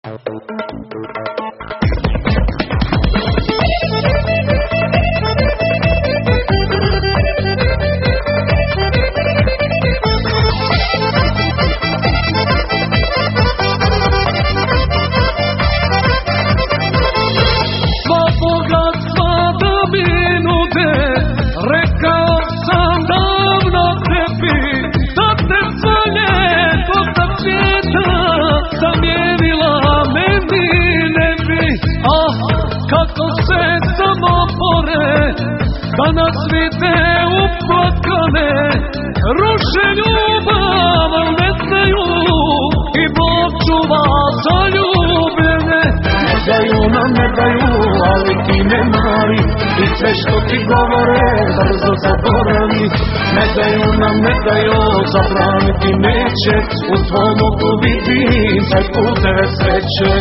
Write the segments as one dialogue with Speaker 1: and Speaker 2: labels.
Speaker 1: Da nas vide uplakane, ruše ljubav, al ne znaju i Bog čuva zaljubljene.
Speaker 2: Ne daju nam, ne daju, ali ti ne mari, i sve što ti govore brzo zaboravi. Ne daju nam, ne daju, zabraniti neće, u tvom oku vidim sve puteve sreće.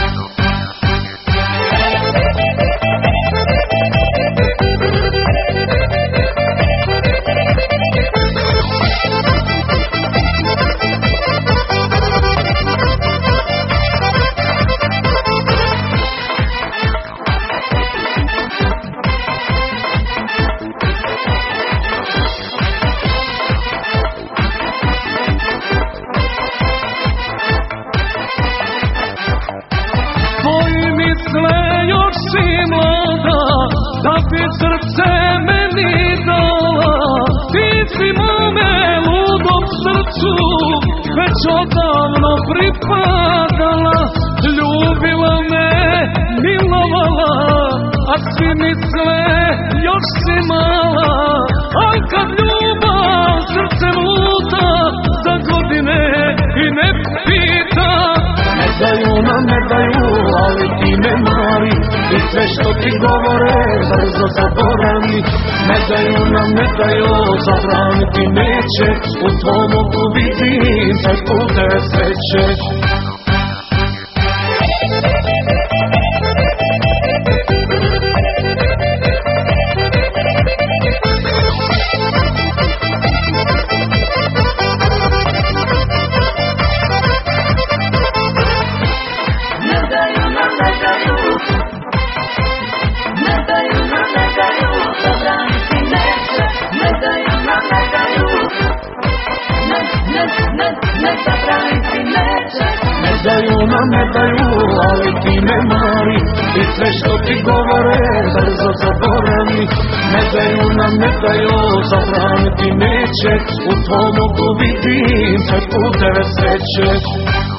Speaker 1: Još si mlada, da bi srce meni dala. Ti si mome ludom srcu već odavno pripadala. Ljubila me, milovala, a svi misle još si mala. A kad ljubav srcem luta, za godine i ne pita.
Speaker 2: Ne daju nam, ne daju, ali ti ne mari, i sve što ti govore brzo zaboravi. Ne daju nam, ne daju, zabraniti neće, u tvom oku vidim sve puteve sreće. Ne daju nam, ne daju, ali ti ne mari, i sve što ti govore brzo zaboravi. Ne daju nam, ne daju, zabraniti neće, u tvom oku vidim sve puteve sreće.